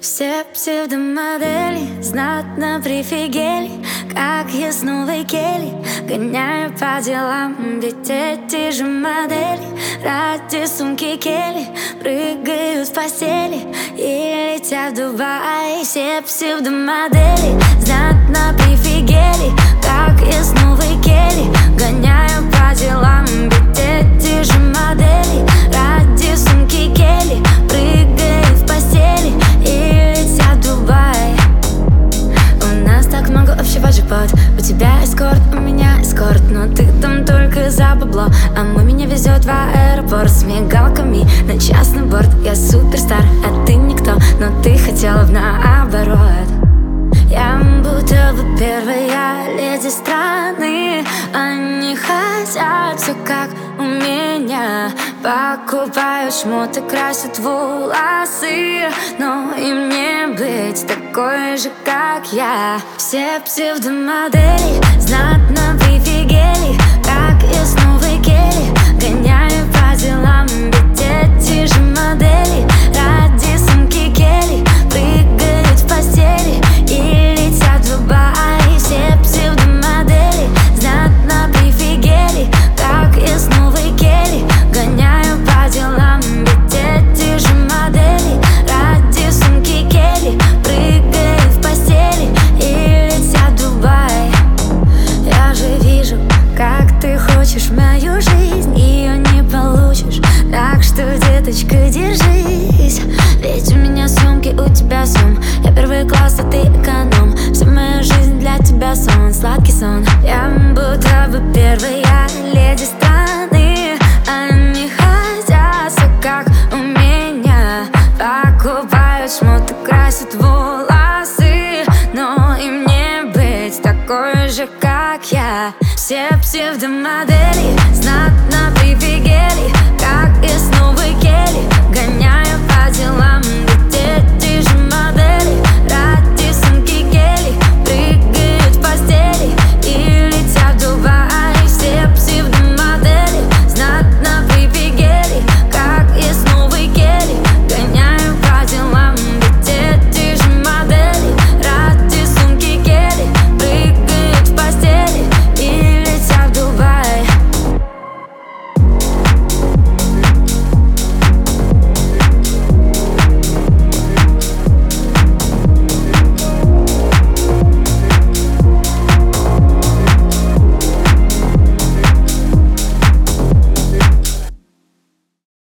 Все псевдомодели знатно прифигели, как я с новой кели гоняю по делам. Ведь эти же модели ради сумки Келли прыгают в постели и летят в Дубай. Все псевдомодели знатно прифигели, как я с новой кели гоняю по делам. Ведь эти же модели ради сумки Келли прыгают в постели и летят в Дубай. У нас так много общего, джекпот. У тебя эскорт, у меня эскорт, но ты там только за бабло. А меня везет в аэропорт с мигалками на частный борт. Я суперстар, а ты никто, но ты хотела наоборот. Я будто бы первая леди страны. Они хотят все как у меня. Покупают шмоты, красят волосы, но им не быть такой же, как я. Все псевдомодели знатно прифигели, как я с новой кели гоняю по делам. Ведь эти же модели ради сумки Келли прыгают в постели и летят в Дубай. Все псевдомодели знатно прифигели, как я с новой кели гоняю по делам. Ведь эти же модели ради сумки Келли прыгают в постели и летят в Дубай. Я же вижу, как ты хочешь мою жизнь, ее не получишь. Так что, деточка, держись. Ведь у меня сумки, у тебя сум. Я первый класс, а ты эконом. Вся моя жизнь для тебя сон, сладкий сон. Я будто бы первая леди страны. Они хотят все как у меня. Покупают шмоты, красят волосы, но им не быть такой же, как я. Все псевдомодели знатно